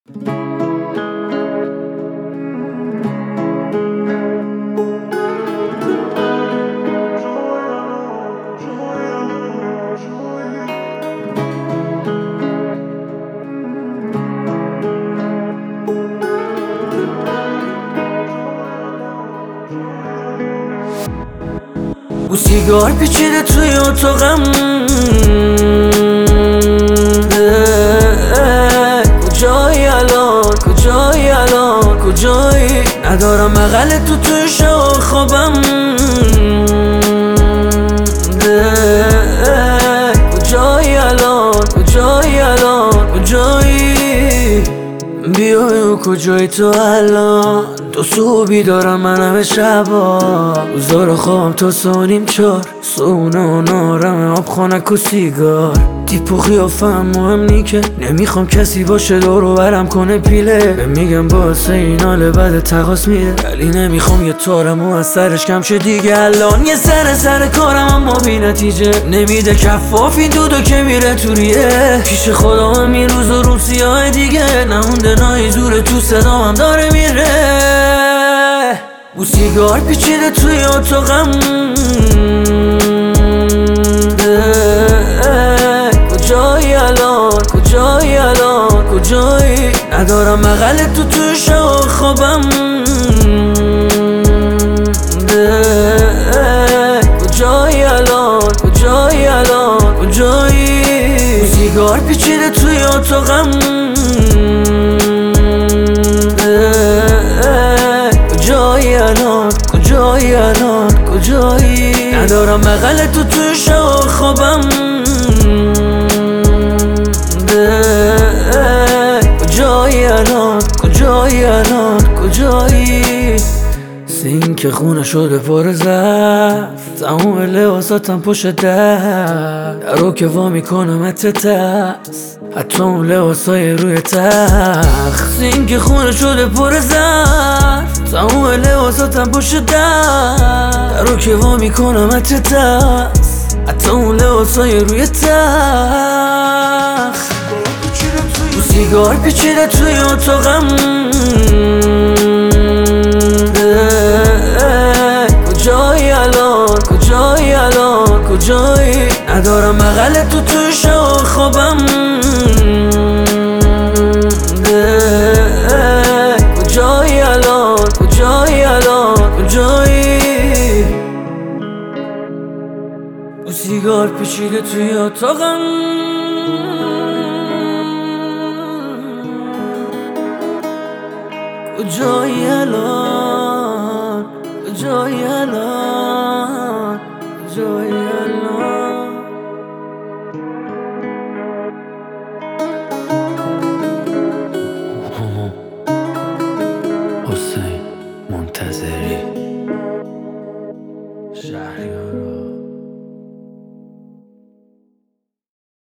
او سیگار پیچیده توی اتاقم، کجایی الان، کجایی الان، کجایی؟ ندارم بغل توی شب خوابم، کجایی الان، کجایی الان، کجایی؟ بیای کجایی تو الان؟ تو صبحی دارم من همه شبا، روزا خوابم تا 3:30 4، صبحونه و نارم آب خانک و سیگار. تیپ و قیافم مهم نی که نمیخوام کسی باشه دورو برم کنه پیله. به میگم واسه این حال بعد تقاس میده، ولی نمیخوام یه تارم و از سرش کم شه دیگه. الان یه سر کارم اما بی نتیجه، نمیده کفاف این دودو که میره تو ریه. پیش خودم همین روز و روز سیاه دیگه، نمونده نایی زور تو صدام هم داره میره. او سیگار پیچیده توی اتاقم، کجایی الان، کجایی الان، کجایی؟ ندارم بغل توی شب خوابم، کجایی الان، کجایی الان، کجایی؟ او سیگار پیچیده توی اتاقم، کجایی الان، کجایی الان، کجایی؟ ندارم بغل توی شب خوابم، کجایی الان، کجایی الان، کجایی؟ سینک خونه شده پر ظرف، تموم لباساتم پشت درو که وا میکنم ترس، حتی اون لباسای روی تخت. سینک خونه شده پر ظرف، تموم لباساتم پشت درو که وا میکنم ترس، حتی اون لباسای روی تخت. او سیگار پیچیده توی اتاقم، کجایی الان، کجایی الان، کجایی؟ ندارم بغل توی شب خوابم، کجایی الان، کجایی الان، کجایی؟ او سیگار پیچیده توی اتاقم، کجایی الان، کجایی الان، کجایی الان؟ حسین منتظری شهریارا